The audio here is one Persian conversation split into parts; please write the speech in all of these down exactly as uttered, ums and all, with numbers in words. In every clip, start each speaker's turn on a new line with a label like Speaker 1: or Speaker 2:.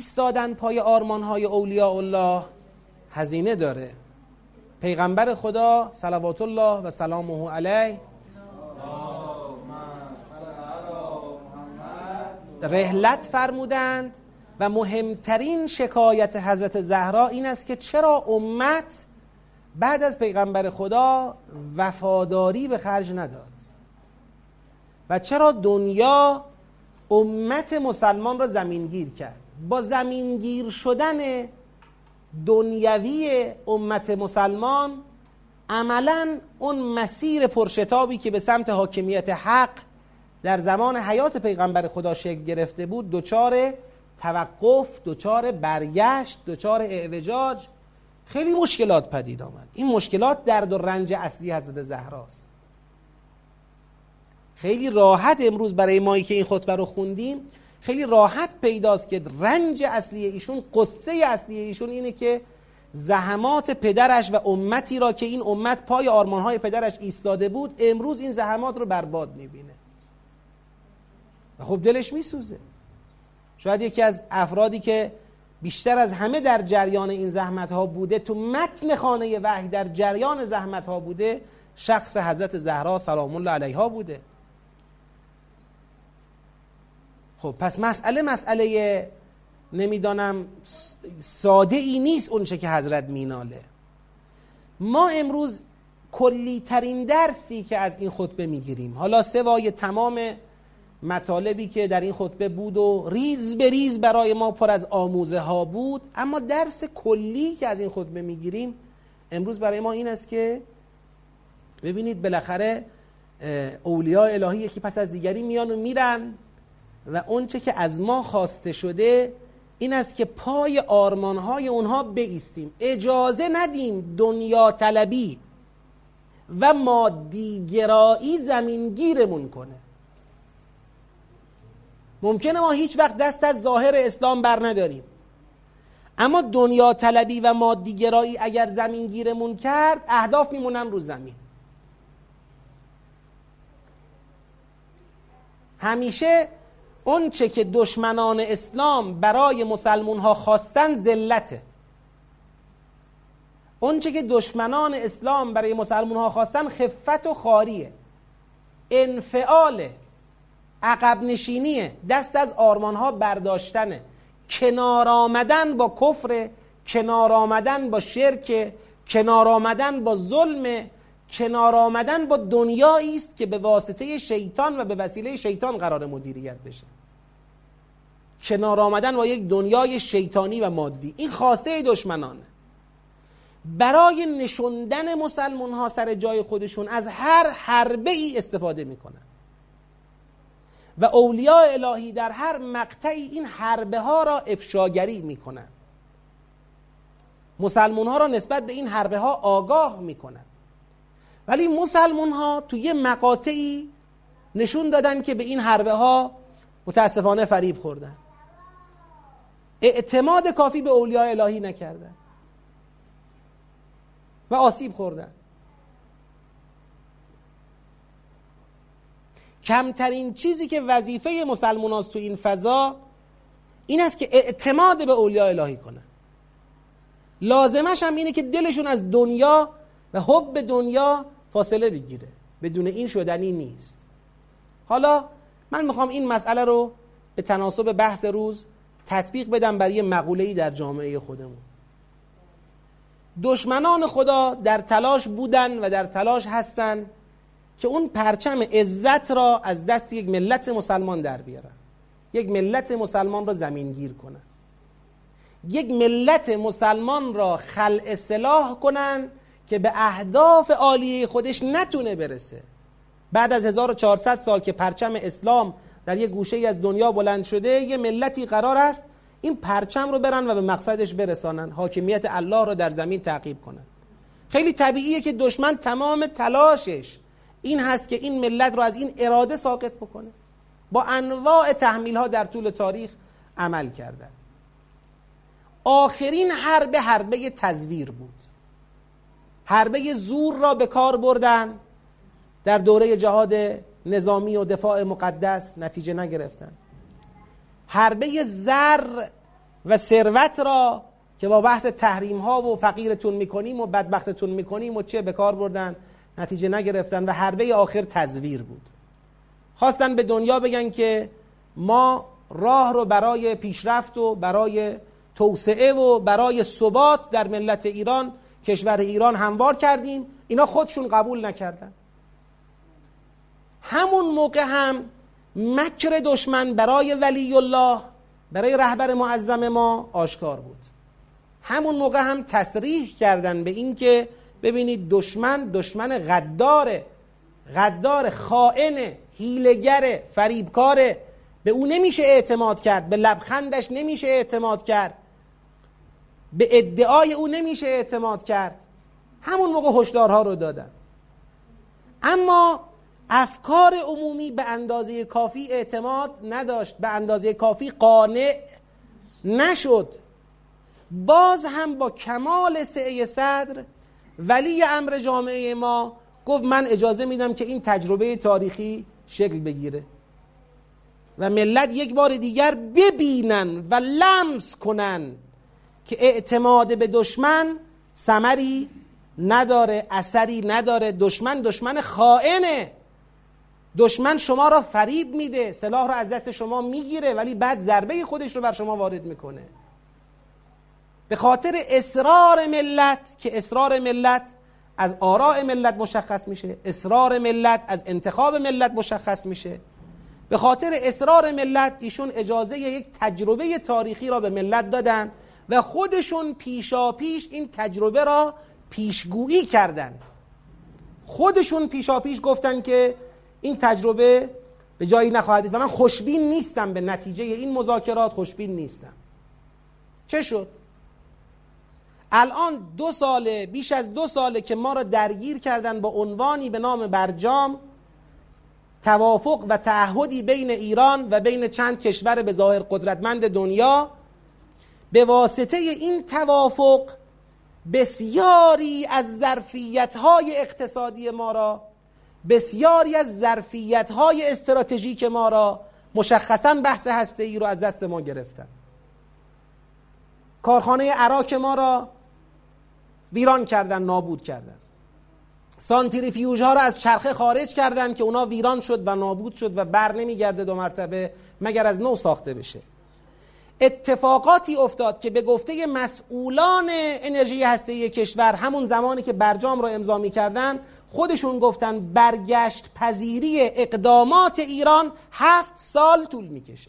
Speaker 1: ایستادن پای آرمانهای اولیاء الله هزینه داره. پیغمبر خدا صلوات الله و سلامه علیه رحلت فرمودند و مهمترین شکایت حضرت زهرا این است که چرا امت بعد از پیغمبر خدا وفاداری به خرج نداد و چرا دنیا امت مسلمان را زمینگیر کرد. با زمینگیر شدن دنیوی امت مسلمان عملاً اون مسیر پرشتابی که به سمت حاکمیت حق در زمان حیات پیغمبر خدا شکل گرفته بود دچار توقف، دچار برگشت، دچار اعوجاج، خیلی مشکلات پدید آمد. این مشکلات درد و رنج اصلی حضرت زهراست. خیلی راحت امروز برای مایی که این خطبه رو خوندیم خیلی راحت پیداست که رنج اصلی ایشون، قصه اصلی ایشون اینه که زحمات پدرش و امتی را که این امت پای آرمانهای پدرش ایستاده بود امروز این زحمات رو برباد میبینه و خب دلش میسوزه. شاید یکی از افرادی که بیشتر از همه در جریان این زحمت ها بوده، تو متن خانه وحی در جریان زحمت ها بوده، شخص حضرت زهرا سلام الله علیها بوده. خب پس مسئله مسئله نمیدانم ساده ای نیست اونچه که حضرت میناله. ما امروز کلی ترین درسی که از این خطبه میگیریم، حالا سوای تمام مطالبی که در این خطبه بود و ریز به ریز برای ما پر از آموزه ها بود، اما درس کلی که از این خطبه میگیریم امروز برای ما این است که ببینید بالاخره اولیاء الهی یکی پس از دیگری میان و میرن و اونچه که از ما خواسته شده این است که پای آرمانهای اونها بایستیم، اجازه ندیم دنیا طلبی و مادیگرایی زمینگیرمون کنه. ممکنه ما هیچ وقت دست از ظاهر اسلام بر نداریم، اما دنیا طلبی و مادیگرایی اگر زمینگیرمون کرد اهداف میمونن رو زمین. همیشه اون چه که دشمنان اسلام برای مسلمون ها خواستن ذلته. اون چه که دشمنان اسلام برای مسلمون ها خواستن خفت و خاریه، انفعاله، عقب نشینیه، دست از آرمان ها برداشتنه، کنار آمدن با کفر، کنار آمدن با شرک، کنار آمدن با ظلم، کنار آمدن با دنیایی است که به واسطه شیطان و به وسیله شیطان قرار مدیریت بشه. کنار آمدن با یک دنیای شیطانی و مادی، این خواسته دشمنانه. برای نشوندن مسلمان ها سر جای خودشون از هر حربه ای استفاده میکنن و اولیاء الهی در هر مقطعی این حربه ها را افشاگری میکنن، مسلمان ها را نسبت به این حربه ها آگاه میکنن. ولی مسلمان ها تو یه مقاطعی نشون دادن که به این حربه ها متاسفانه فریب خوردن، اعتماد کافی به اولیاء الهی نکردن و آسیب خوردن. کمترین چیزی که وظیفه مسلمان هاست تو این فضا این است که اعتماد به اولیاء الهی کنن. لازمش هم اینه که دلشون از دنیا و حب دنیا فاصله بگیره. بدون این شدنی نیست. حالا من میخوام این مسئله رو به تناسب بحث روز تطبیق بدم برای مقوله‌ای در جامعه خودمون. دشمنان خدا در تلاش بودن و در تلاش هستن که اون پرچم عزت را از دست یک ملت مسلمان در بیارن، یک ملت مسلمان را زمینگیر کنن، یک ملت مسلمان را خلع سلاح کنن که به اهداف عالیه خودش نتونه برسه. بعد از هزار و چهارصد سال که پرچم اسلام در یک گوشه از دنیا بلند شده، یه ملتی قرار است این پرچم رو برن و به مقصدش برسانن، حاکمیت الله رو در زمین تعقیب کنن. خیلی طبیعیه که دشمن تمام تلاشش این هست که این ملت رو از این اراده ساقط بکنه. با انواع تحمیل ها در طول تاریخ عمل کردن. آخرین حرب حربه تزویر بود. حربه زور را به کار بردن در دوره جهاد نظامی و دفاع مقدس، نتیجه نگرفتن. حربه زر و ثروت را که با بحث تحریم ها و فقیرتون میکنیم و بدبختتون میکنیم و چه به کار بردن، نتیجه نگرفتن و حربه آخر تزویر بود. خواستن به دنیا بگن که ما راه رو برای پیشرفت و برای توسعه و برای ثبات در ملت ایران، کشور ایران هموار کردیم. اینا خودشون قبول نکردن. همون موقع هم مکر دشمن برای ولی الله، برای رهبر معظم ما آشکار بود. همون موقع هم تصریح کردن به این که ببینید دشمن دشمن غداره، غدار، خائن، حیله‌گر، فریبکاره، به او نمیشه اعتماد کرد، به لبخندش نمیشه اعتماد کرد، به ادعای او نمیشه اعتماد کرد. همون موقع هشدارها رو دادن. اما افکار عمومی به اندازه کافی اعتماد نداشت، به اندازه کافی قانع نشد. باز هم با کمال سعه صدر ولی امر جامعه ما گفت من اجازه میدم که این تجربه تاریخی شکل بگیره و ملت یک بار دیگر ببینن و لمس کنن که اعتماد به دشمن ثمری نداره، اثری نداره. دشمن دشمن خائنه. دشمن شما را فریب میده، سلاح را از دست شما میگیره ولی بعد ضربه خودش رو بر شما وارد میکنه. به خاطر اصرار ملت که اصرار ملت از آراء ملت مشخص میشه، اصرار ملت از انتخاب ملت مشخص میشه. به خاطر اصرار ملت ایشون اجازه یک تجربه تاریخی را به ملت دادن و خودشون پیشا پیش این تجربه را پیشگویی کردن. خودشون پیشا پیش گفتن که این تجربه به جایی نخواهد رسید و من خوشبین نیستم به نتیجه این مذاکرات، خوشبین نیستم. چه شد؟ الان دو ساله، بیش از دو ساله که ما را درگیر کردن با عنوانی به نام برجام، توافق و تعهدی بین ایران و بین چند کشور به ظاهر قدرتمند دنیا. به واسطه این توافق بسیاری از ظرفیت‌های اقتصادی ما را، بسیاری از ظرفیت‌های استراتژیک ما را، مشخصاً بحث هسته‌ای رو از دست ما گرفتن. کارخانه عراق ما را ویران کردن، نابود کردن. سانتریفیوژ ها را از چرخه خارج کردن که اونا ویران شد و نابود شد و بر نمیگرده دو مرتبه مگر از نو ساخته بشه. اتفاقاتی افتاد که به گفته مسئولان انرژی هسته‌ای کشور همون زمانی که برجام را امضا می‌کردن خودشون گفتن برگشت پذیری اقدامات ایران هفت سال طول میکشه.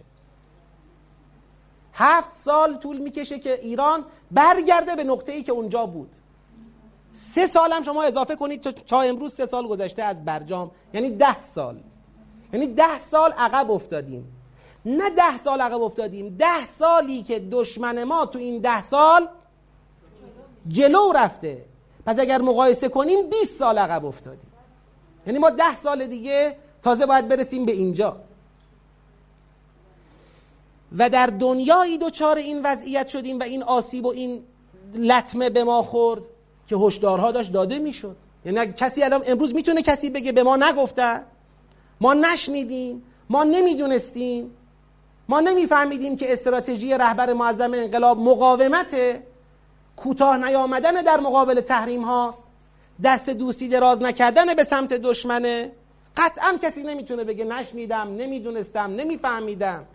Speaker 1: هفت سال طول میکشه که ایران برگرده به نقطه‌ای که اونجا بود. سه سال هم شما اضافه کنید تا امروز سه سال گذشته از برجام، یعنی ده سال. یعنی ده سال عقب افتادیم. نه ده سال عقب افتادیم، ده سالی که دشمن ما تو این ده سال جلو رفته. پس اگر مقایسه کنیم بیست سال عقب افتادیم. یعنی ما ده سال دیگه تازه باید برسیم به اینجا. و در دنیایی دوچار این وضعیت شدیم و این آسیب و این لطمه به ما خورد که هشدارها داشت داده میشد. یعنی کسی الان امروز میتونه کسی بگه به ما نگفتن، ما نشنیدیم، ما نمیدونستیم، ما نمیفهمیدیم که استراتژی رهبر معظم انقلاب مقاومت، کوتاه نیامدن در مقابل تحریم هاست، دست دوستی دراز نکردن به سمت دشمنه. قطعا کسی نمیتونه بگه نشنیدم، نمیدونستم، نمیفهمیدم.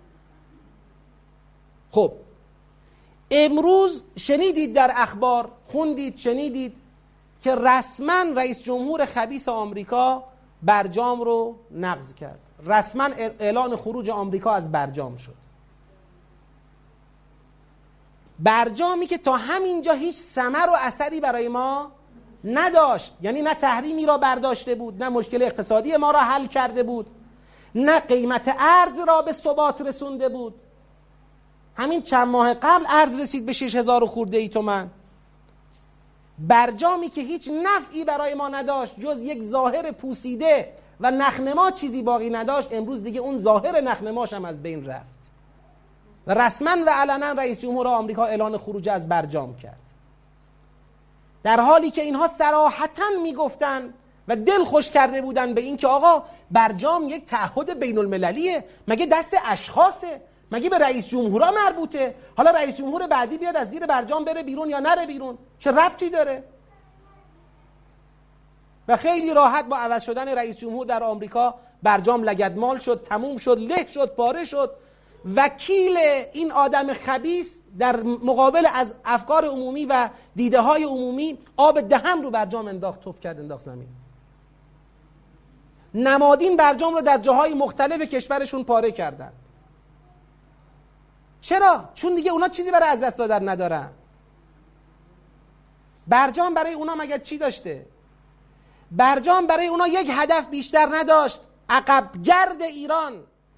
Speaker 1: خب امروز شنیدید در اخبار، خوندید، شنیدید که رسما رئیس جمهور خبیث آمریکا برجام رو نقض کرد. رسما اعلان خروج آمریکا از برجام شد. برجامی که تا همینجا هیچ ثمر و اثری برای ما نداشت، یعنی نه تحریمی را برداشته بود، نه مشکل اقتصادی ما را حل کرده بود، نه قیمت ارز را به ثبات رسونده بود. همین چند ماه قبل ارز رسید به شش هزار خورده ای تومن. برجامی که هیچ نفعی برای ما نداشت جز یک ظاهر پوسیده و نخنما چیزی باقی نداشت، امروز دیگه اون ظاهر نخنماش هم از بین رفت و رسما و علنا رئیس جمهور آمریکا اعلان خروج از برجام کرد، در حالی که اینها صراحتا میگفتن و دل خوش کرده بودن به این که آقا برجام یک تعهد بین المللیه، مگه دست اشخاصه، مگه به رئیس جمهورا مربوطه؟ حالا رئیس جمهور بعدی بیاد از زیر برجام بره بیرون یا نره بیرون، چه ربطی داره؟ و خیلی راحت با عوض شدن رئیس جمهور در آمریکا برجام لگدمال شد، تموم شد، له شد، پاره شد. وکیل این آدم خبیث در مقابل از افکار عمومی و دیده های عمومی آب دهن رو برجام انداخت، توف کرد، انداخت زمین. نمادین برجام رو در جاهای مختلف کشورشون پاره کردن. چرا؟ چون دیگه اونا چیزی برای از دست دادن ندارن. برجام برای اونا مگه چی داشته؟ برجام برای اونا یک هدف بیشتر نداشت، عقبگرد ایران،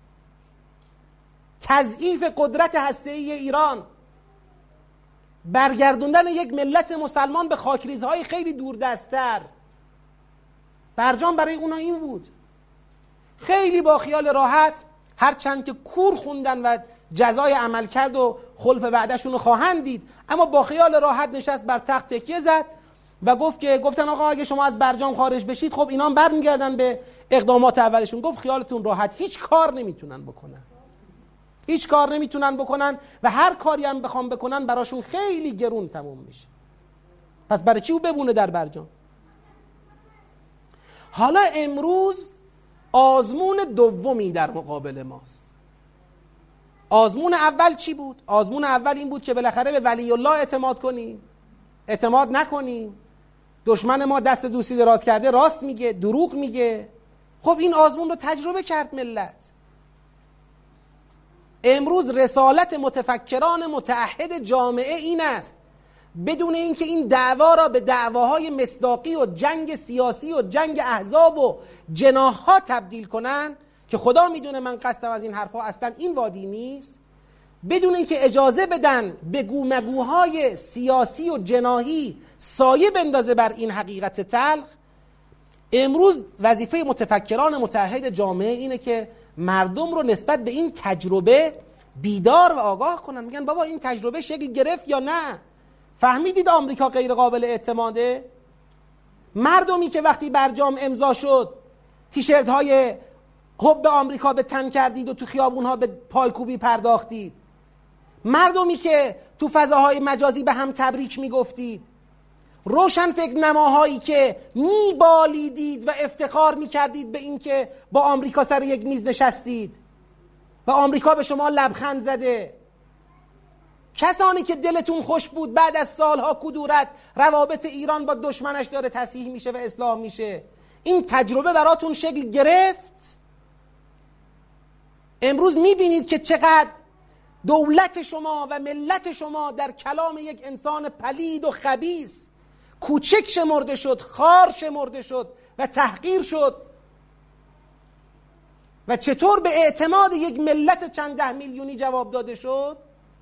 Speaker 1: تضعیف قدرت هسته‌ای ایران، برگردوندن یک ملت مسلمان به خاکریزهای خیلی دوردست‌تر. برجام برای اونا این بود. خیلی با خیال راحت، هر چند که کور خوندن و جزای عمل کرد و خلف وعدهشون رو خواهند دید، اما با خیال راحت نشست بر تخت تکیه زد و گفت که گفتن آقا اگه شما از برجام خارج بشید خب اینا هم برمیگردن به اقدامات اولشون. گفت خیالتون راحت، هیچ کار نمیتونن بکنن، هیچ کار نمیتونن بکنن و هر کاری هم بخوام بکنن براشون خیلی گرون تموم میشه. پس برای چی او بمونه در برجام؟ حالا امروز آزمون دومی در مقابل ماست. آزمون اول چی بود؟ آزمون اول این بود که بالاخره به ولی الله اعتماد کنیم، اعتماد نکنیم. دشمن ما دست دوستی دراز کرده راست میگه، دروغ میگه. خب این آزمون رو تجربه کرد ملت. امروز رسالت متفکران متعهد جامعه این است بدون اینکه این دعوا را به دعواهای مصداقی و جنگ سیاسی و جنگ احزاب و جناح‌ها تبدیل کنن که خدا میدونه من قصدم از این حرفا اصلا این وادی نیست، بدون اینکه اجازه بدن به گومگوهای سیاسی و جناحی سایه بندازه بر این حقیقت تلخ. امروز وظیفه متفکران متعهد جامعه اینه که مردم رو نسبت به این تجربه بیدار و آگاه کنن. میگن بابا این تجربه شکل گرفت یا نه؟ فهمیدید آمریکا غیر قابل اعتماده؟ مردمی که وقتی برجام امضا شد تیشرت های حب آمریکا به تن کردید و تو خیابون ها به پایکوبی پرداختید، مردمی که تو فضاهای مجازی به هم تبریک میگفتید، روشن فکر نماهایی که میبالیدید و افتخار میکردید به این که با آمریکا سر یک میز نشستید و آمریکا به شما لبخند زده، کسانی که دلتون خوش بود بعد از سالها کدورت روابط ایران با دشمنش داره تصحیح میشه و اصلاح میشه، این تجربه براتون شکل گرفت. امروز میبینید که چقدر دولت شما و ملت شما در کلام یک انسان پلید و خبیث کوچک شمرده شد، خار شمرده شد و تحقیر شد و چطور به اعتماد یک ملت چند ده میلیونی جواب داده شد.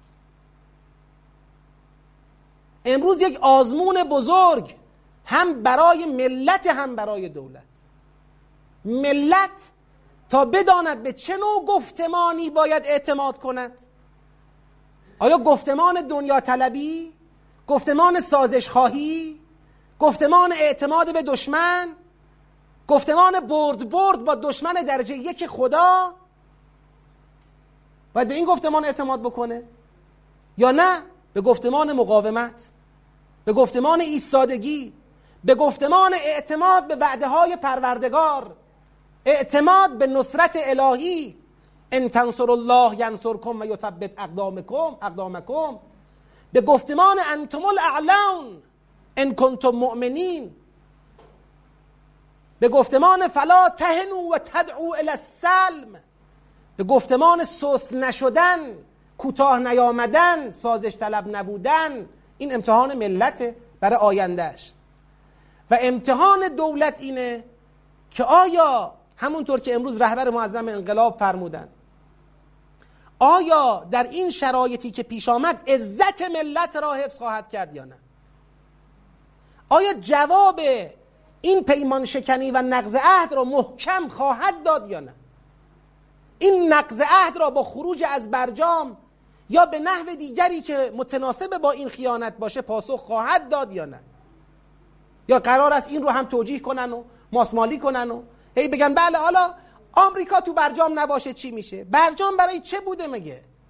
Speaker 1: امروز یک آزمون بزرگ هم برای ملت هم برای دولت. ملت تا بداند به چه نوع گفتمانی باید اعتماد کند. آیا گفتمان دنیا طلبی؟ گفتمان سازش خواهی؟ گفتمان اعتماد به دشمن؟ گفتمان برد برد با دشمن درجه یک خدا؟ باید به این گفتمان اعتماد بکنه؟ یا نه به گفتمان مقاومت، به گفتمان ایستادگی، به گفتمان اعتماد به وعده های پروردگار، اعتماد به نصرت الهی، ان تنصروا الله ینصرکم و یثبت اقدامکم اقدامکم، به گفتمان انتم الاعلون ان کنتم مؤمنین، به گفتمان فلا تهنوا و تدعوا الی السلم، به گفتمان سست نشدن، کوتاه نیامدن، سازش طلب نبودن. این امتحان ملت برای آیندهش. و امتحان دولت اینه که آیا همونطور که امروز رهبر معظم انقلاب فرمودن، آیا در این شرایطی که پیش آمد عزت ملت را حفظ خواهد کرد یا نه؟ آیا جواب این پیمان شکنی و نقض عهد را محکم خواهد داد یا نه؟ این نقض عهد را با خروج از برجام یا به نحو دیگری که متناسب با این خیانت باشه پاسخ خواهد داد یا نه؟ یا قرار است این رو هم توجیه کنن و ماسمالی کنن و هی بگن بله حالا آمریکا تو برجام نباشه چی میشه؟ برجام برای چه بوده مگه؟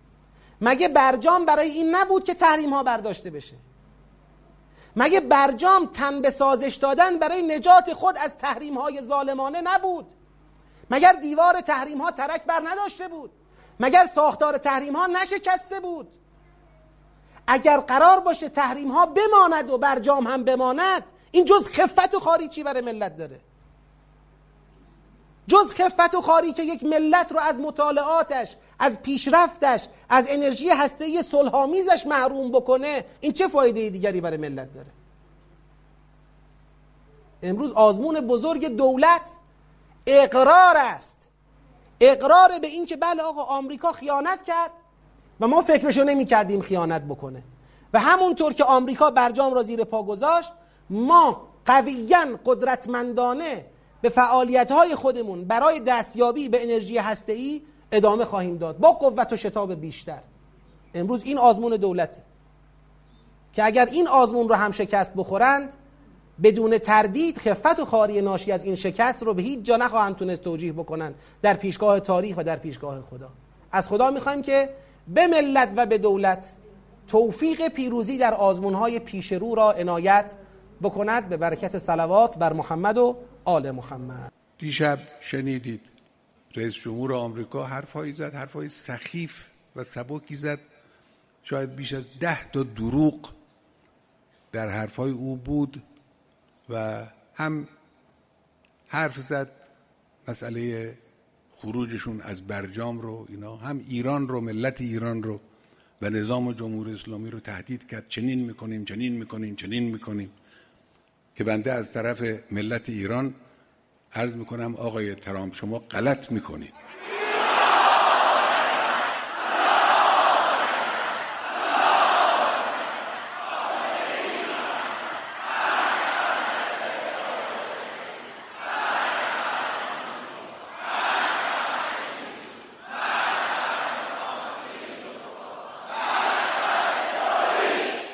Speaker 1: مگه برجام برای این نبود که تحریم ها برداشته بشه؟ مگه برجام تن به سازش دادن برای نجات خود از تحریم های ظالمانه نبود؟ مگر دیوار تحریم ها ترک بر نداشته بود؟ مگر ساختار تحریم ها نشکسته بود؟ اگر قرار باشه تحریم ها بماند و برجام هم بماند، این جز خفت و خاری چی برای ملت داره؟ جز خفت و خاری که یک ملت رو از مطالعاتش، از پیشرفتش، از انرژی هسته‌ای صلح‌آمیزش محروم بکنه، این چه فایده دیگری برای ملت داره؟ امروز آزمون بزرگ دولت اقرار است، اقرار به این که بله آقا آمریکا خیانت کرد و ما فکرشو نمی کردیم خیانت بکنه و همونطور که آمریکا برجام را زیر پا گذاشت، ما قویاً قدرتمندانه به فعالیت‌های خودمون برای دستیابی به انرژی هسته‌ای ادامه خواهیم داد با قوت و شتاب بیشتر. امروز این آزمون دولته که اگر این آزمون رو هم شکست بخورند، بدون تردید خفت و خاری ناشی از این شکست رو به هیچ جا نخواهند تونست توجیه بکنن در پیشگاه تاریخ و در پیشگاه خدا. از خدا میخوایم که به ملت و به دولت توفیق پیروزی در آزمون‌های پیش رو را عنایت بکند، به برکت صلوات بر محمد و آل محمد.
Speaker 2: دیشب شنیدید رئیس جمهور آمریکا حرفایی زد، حرفای سخیف و سبکی زد، شاید بیش از ده تا دروغ در حرفای او بود و هم حرف زد مسئله خروجشون از برجام رو، اینا هم ایران رو، ملت ایران رو و نظام جمهوری اسلامی رو تهدید کرد، چنین میکنیم چنین میکنیم چنین میکنیم، که بنده از طرف ملت ایران عرض میکنم آقای ترامپ شما غلط میکنید.